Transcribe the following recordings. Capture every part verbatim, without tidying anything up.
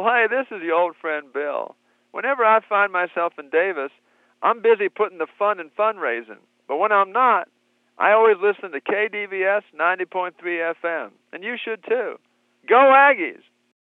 Well, hey, this is the old friend Bill. Whenever I find myself in Davis, I'm busy putting the fun in fundraising. But when I'm not, I always listen to K D V S ninety point three F M, and you should too. Go Aggies!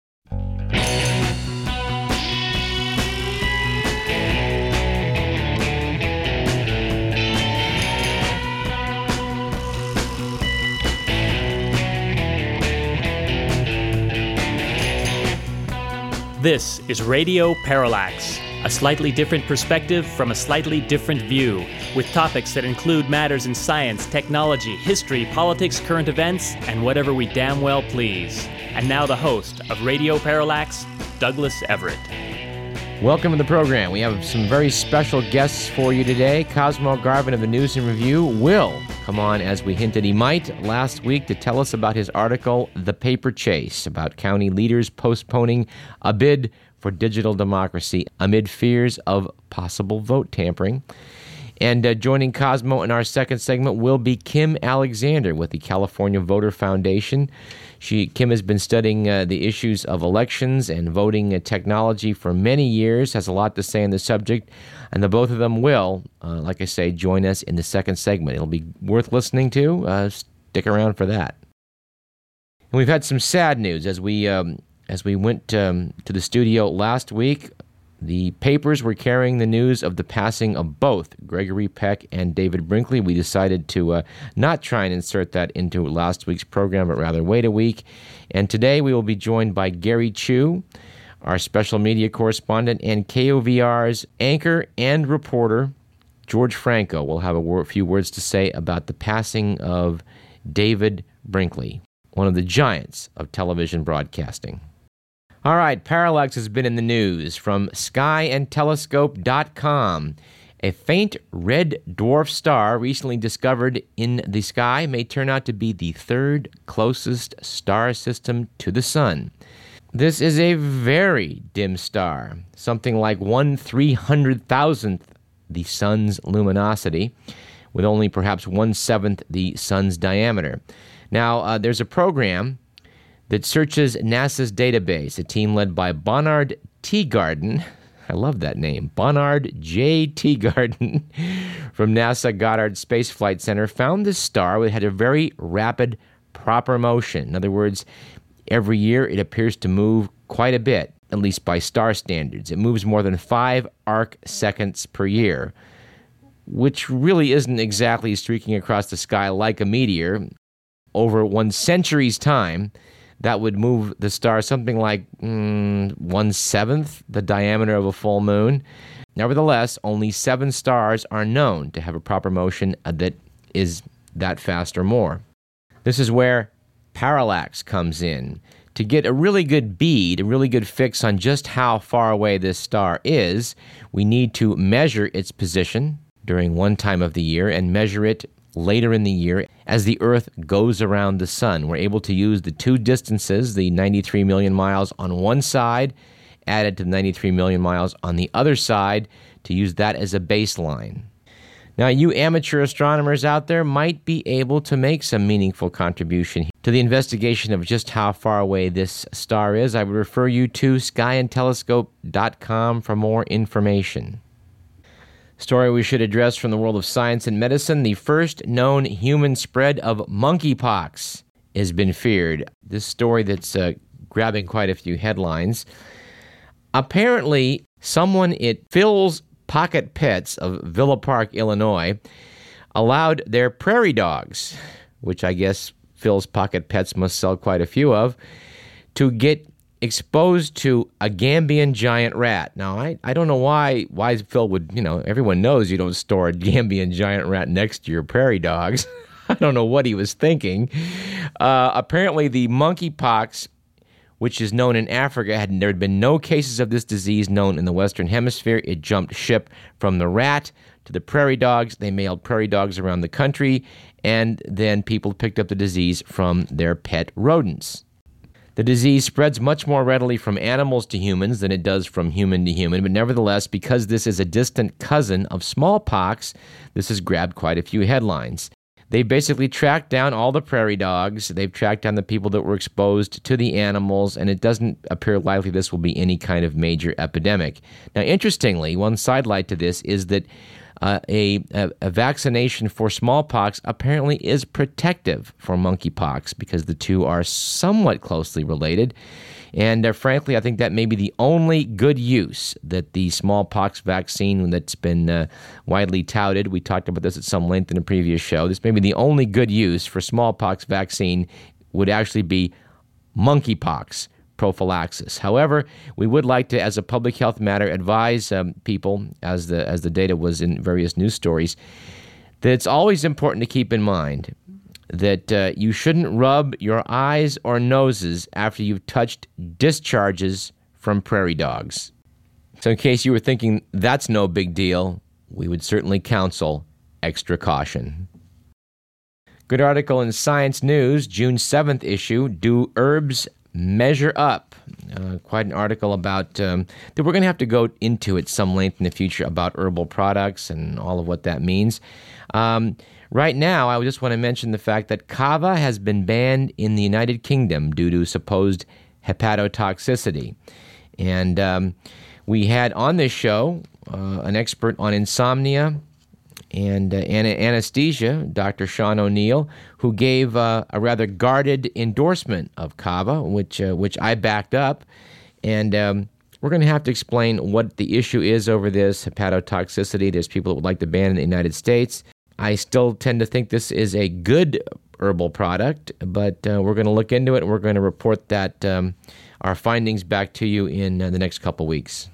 This is Radio Parallax, a slightly different perspective from a slightly different view, with topics that include matters in science, technology, history, politics, current events, and whatever we damn well please. And now the host of Radio Parallax, Douglas Everett. Welcome to the program. We have some very special guests for you today. Cosmo Garvin of the News and Review will come on, as we hinted he might, last week to tell us about his article, The Paper Chase, about county leaders postponing a bid for digital democracy amid fears of possible vote tampering. And uh, joining Cosmo in our second segment will be Kim Alexander with the California Voter Foundation. She, Kim has been studying uh, the issues of elections and voting uh, technology for many years, has a lot to say on the subject, and the both of them will, uh, like I say, join us in the second segment. It'll be worth listening to. Uh, stick around for that. And we've had some sad news as we um, as we went um, to the studio last week. The papers were carrying the news of the passing of both Gregory Peck and David Brinkley. We decided to uh, not try and insert that into last week's program, but rather wait a week. And today we will be joined by Gary Chu, our special media correspondent, and K O V R's anchor and reporter, George Franco, will have a wor- few words to say about the passing of David Brinkley, one of the giants of television broadcasting. All right, Parallax has been in the news from sky and telescope dot com. A faint red dwarf star recently discovered in the sky may turn out to be the third closest star system to the sun. This is a very dim star, something like one three hundred thousandth the sun's luminosity, with only perhaps one-seventh the sun's diameter. Now, uh, there's a program that searches NASA's database, a team led by Bonnard Teegarden. I love that name, Bonnard J. Teegarden from NASA Goddard Space Flight Center, found this star that had a very rapid proper motion. In other words, every year it appears to move quite a bit, at least by star standards. It moves more than five arc seconds per year, which really isn't exactly streaking across the sky like a meteor. Over one century's time, that would move the star something like mm, one-seventh the diameter of a full moon. Nevertheless, only seven stars are known to have a proper motion that is that fast or more. This is where parallax comes in. To get a really good bead, a really good fix on just how far away this star is, we need to measure its position during one time of the year and measure it later in the year as the Earth goes around the sun. We're able to use the two distances, the ninety-three million miles on one side, added to the ninety-three million miles on the other side, to use that as a baseline. Now, you amateur astronomers out there might be able to make some meaningful contribution to the investigation of just how far away this star is. I would refer you to sky and telescope dot com for more information. Story we should address from the world of science and medicine. The first known human spread of monkeypox has been feared. This story that's uh, grabbing quite a few headlines. Apparently, someone at Phil's Pocket Pets of Villa Park, Illinois, allowed their prairie dogs, which I guess Phil's Pocket Pets must sell quite a few of, to get exposed to a Gambian giant rat. Now, I, I don't know why why Phil would, you know, everyone knows you don't store a Gambian giant rat next to your prairie dogs. I don't know what he was thinking. Uh, apparently, the monkeypox, which is known in Africa, had there had been no cases of this disease known in the Western Hemisphere. It jumped ship from the rat to the prairie dogs. They mailed prairie dogs around the country, and then people picked up the disease from their pet rodents. The disease spreads much more readily from animals to humans than it does from human to human, but nevertheless, because this is a distant cousin of smallpox, this has grabbed quite a few headlines. They basically tracked down all the prairie dogs. They've tracked down the people that were exposed to the animals, and it doesn't appear likely this will be any kind of major epidemic. Now, interestingly, one sidelight to this is that uh, a, a, a vaccination for smallpox apparently is protective for monkeypox because the two are somewhat closely related. And uh, frankly, I think that may be the only good use that the smallpox vaccine that's been uh, widely touted. We talked about this at some length in a previous show. This may be the only good use for smallpox vaccine would actually be monkeypox prophylaxis. However, we would like to, as a public health matter, advise um, people, as the as the data was in various news stories, that it's always important to keep in mind that uh, you shouldn't rub your eyes or noses after you've touched discharges from prairie dogs. So in case you were thinking that's no big deal, we would certainly counsel extra caution. Good article in Science News, June seventh issue, Do Herbs Measure Up? Uh, quite an article about, um, that we're going to have to go into at some length in the future about herbal products and all of what that means. Um, Right now, I just want to mention the fact that kava has been banned in the United Kingdom due to supposed hepatotoxicity. And um, we had on this show uh, an expert on insomnia and uh, ana- anesthesia, Doctor Sean O'Neill, who gave uh, a rather guarded endorsement of kava, which uh, which I backed up. And um, we're going to have to explain what the issue is over this hepatotoxicity. There's people that would like to ban it in the United States. I still tend to think this is a good herbal product, but uh, we're going to look into it, and we're going to report that um, our findings back to you in uh, the next couple weeks.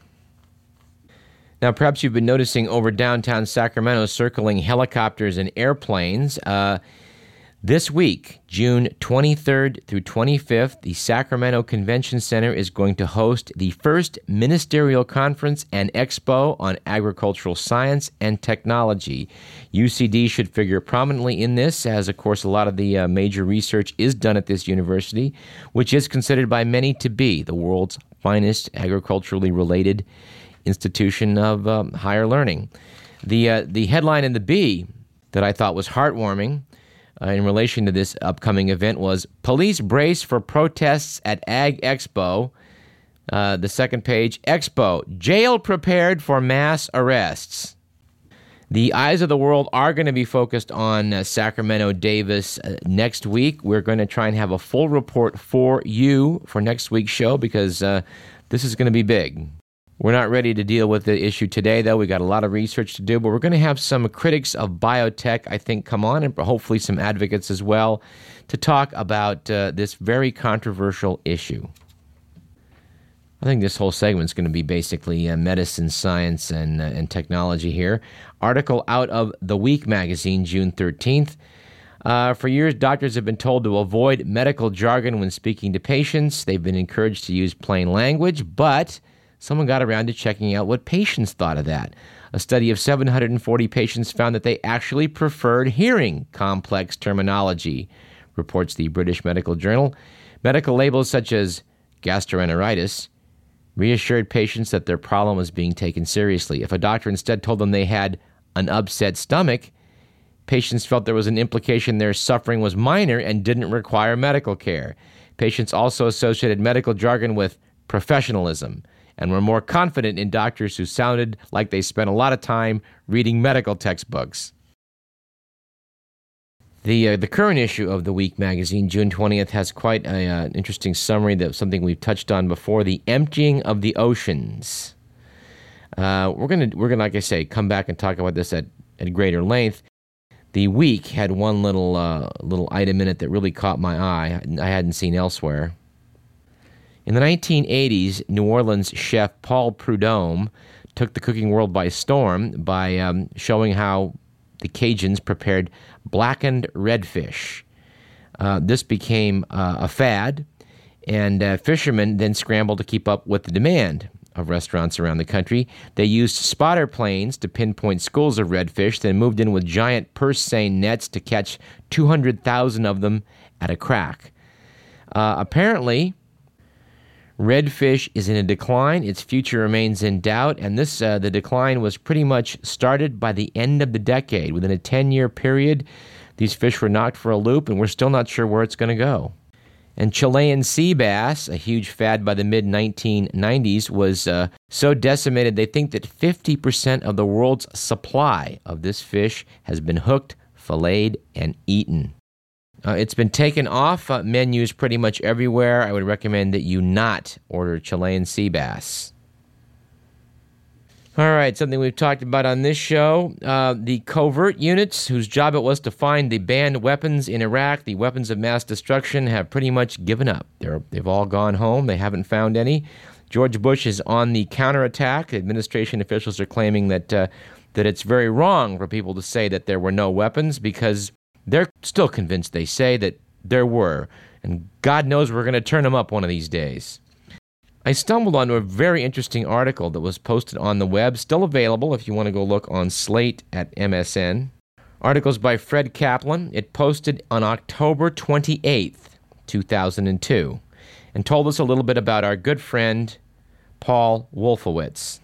Now, perhaps you've been noticing over downtown Sacramento circling helicopters and airplanes. Uh, this week, June twenty-third through twenty-fifth, the Sacramento Convention Center is going to host the first ministerial conference and expo on agricultural science and technology. U C D should figure prominently in this, as, of course, a lot of the uh, major research is done at this university, which is considered by many to be the world's finest agriculturally related institution of um, higher learning. The, uh, the headline in the B that I thought was heartwarming Uh, in relation to this upcoming event was Police Brace for Protests at Ag Expo. Uh, the second page, Expo, Jail Prepared for Mass Arrests. The eyes of the world are going to be focused on uh, Sacramento Davis uh, next week. We're going to try and have a full report for you for next week's show because uh, this is going to be big. We're not ready to deal with the issue today, though. We got a lot of research to do, but we're going to have some critics of biotech, I think, come on, and hopefully some advocates as well, to talk about uh, this very controversial issue. I think this whole segment is going to be basically uh, medicine, science, and, uh, and technology here. Article out of The Week magazine, June thirteenth. Uh, for years, doctors have been told to avoid medical jargon when speaking to patients. They've been encouraged to use plain language, but someone got around to checking out what patients thought of that. A study of seven hundred forty patients found that they actually preferred hearing complex terminology, reports the British Medical Journal. Medical labels such as gastroenteritis reassured patients that their problem was being taken seriously. If a doctor instead told them they had an upset stomach, patients felt there was an implication their suffering was minor and didn't require medical care. Patients also associated medical jargon with professionalism and were more confident in doctors who sounded like they spent a lot of time reading medical textbooks. The uh, the current issue of The Week magazine, June twentieth, has quite an uh, interesting summary of something we've touched on before, the emptying of the oceans. Uh, we're gonna we're gonna, like I say, come back and talk about this at, at greater length. The Week had one little uh, little item in it that really caught my eye. I hadn't seen elsewhere. In the nineteen eighties, New Orleans chef Paul Prudhomme took the cooking world by storm by um, showing how the Cajuns prepared blackened redfish. Uh, this became uh, a fad, and uh, fishermen then scrambled to keep up with the demand of restaurants around the country. They used spotter planes to pinpoint schools of redfish, then moved in with giant purse seine nets to catch two hundred thousand of them at a crack. Uh, apparently, redfish is in a decline. Its future remains in doubt, and this uh, the decline was pretty much started by the end of the decade. Within a ten-year period, These fish were knocked for a loop, and we're still not sure where it's going to go. And Chilean sea bass, a huge fad by the mid nineteen nineties, was uh, so decimated they think that fifty percent of the world's supply of this fish has been hooked, filleted, and eaten. Uh, it's been taken off uh, menus pretty much everywhere. I would recommend that you not order Chilean sea bass. All right, something we've talked about on this show, uh, the covert units whose job it was to find the banned weapons in Iraq, the weapons of mass destruction, have pretty much given up. They're, they've all gone home. They haven't found any. George Bush is on the counterattack. Administration officials are claiming that uh, that it's very wrong for people to say that there were no weapons because they're still convinced, they say, that there were. And God knows we're going to turn them up one of these days. I stumbled onto a very interesting article that was posted on the web, still available if you want to go look on Slate at M S N. Articles by Fred Kaplan. It posted on October twenty-eighth, two thousand two, and told us a little bit about our good friend, Paul Wolfowitz.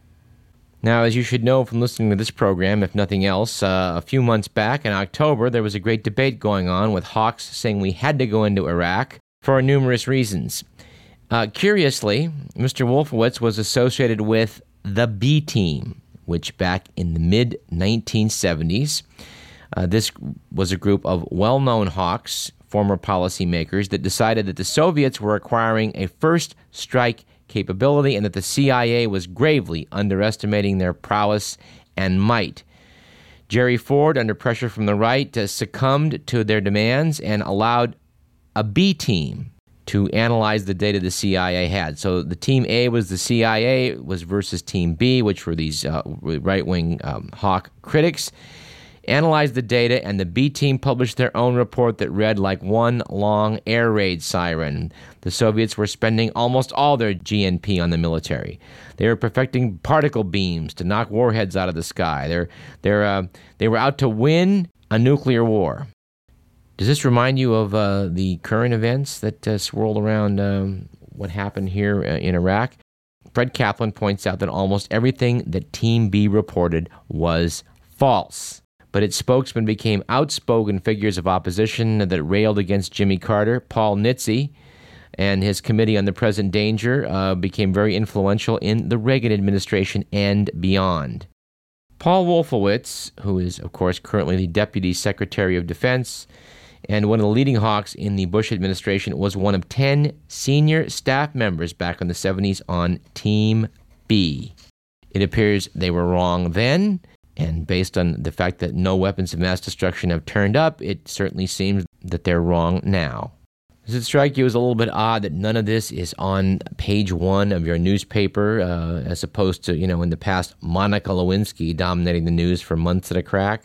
Now, as you should know from listening to this program, if nothing else, uh, a few months back in October, there was a great debate going on with hawks saying we had to go into Iraq for numerous reasons. Uh, curiously, Mister Wolfowitz was associated with the B Team, which back in the mid nineteen seventies, uh, this was a group of well-known hawks, former policymakers, that decided that the Soviets were acquiring a first strike capability and that the C I A was gravely underestimating their prowess and might. Jerry Ford, under pressure from the right, uh, succumbed to their demands and allowed a B team to analyze the data the C I A had. So the Team A was the C I A, was versus Team B, which were these uh, right-wing um, hawk critics, analyzed the data, and the B team published their own report that read like one long air raid siren. The Soviets were spending almost all their G N P on the military. They were perfecting particle beams to knock warheads out of the sky. They're, they're, uh, they were out to win a nuclear war. Does this remind you of uh, the current events that uh, swirled around um, what happened here uh, in Iraq? Fred Kaplan points out that almost everything that Team B reported was false. But its spokesmen became outspoken figures of opposition that railed against Jimmy Carter. Paul Nitze and his Committee on the Present Danger uh, became very influential in the Reagan administration and beyond. Paul Wolfowitz, who is, of course, currently the Deputy Secretary of Defense and one of the leading hawks in the Bush administration, was one of ten senior staff members back in the seventies on Team B. It appears they were wrong then, and based on the fact that no weapons of mass destruction have turned up, it certainly seems that they're wrong now. Does it strike you as a little bit odd that none of this is on page one of your newspaper, uh, as opposed to, you know, in the past, Monica Lewinsky dominating the news for months at a crack?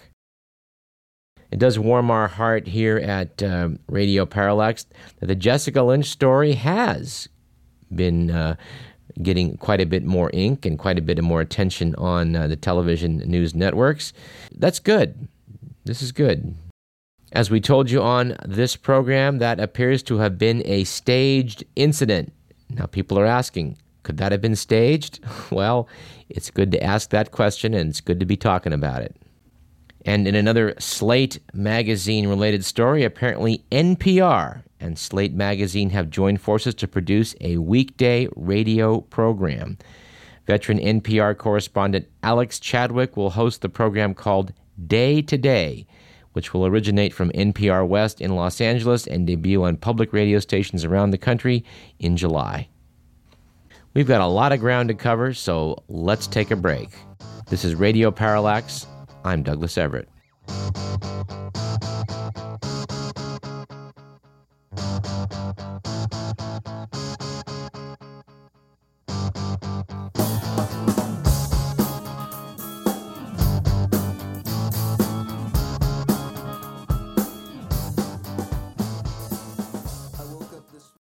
It does warm our heart here at uh, Radio Parallax that the Jessica Lynch story has been uh, getting quite a bit more ink and quite a bit more attention on uh, the television news networks. That's good. This is good. As we told you on this program, that appears to have been a staged incident. Now people are asking, could that have been staged? Well, it's good to ask that question, and it's good to be talking about it. And in another Slate magazine-related story, apparently N P R and Slate magazine have joined forces to produce a weekday radio program. Veteran N P R correspondent Alex Chadwick will host the program called Day to Day, which will originate from N P R West in Los Angeles and debut on public radio stations around the country in July. We've got a lot of ground to cover, so let's take a break. This is Radio Parallax. I'm Douglas Everett.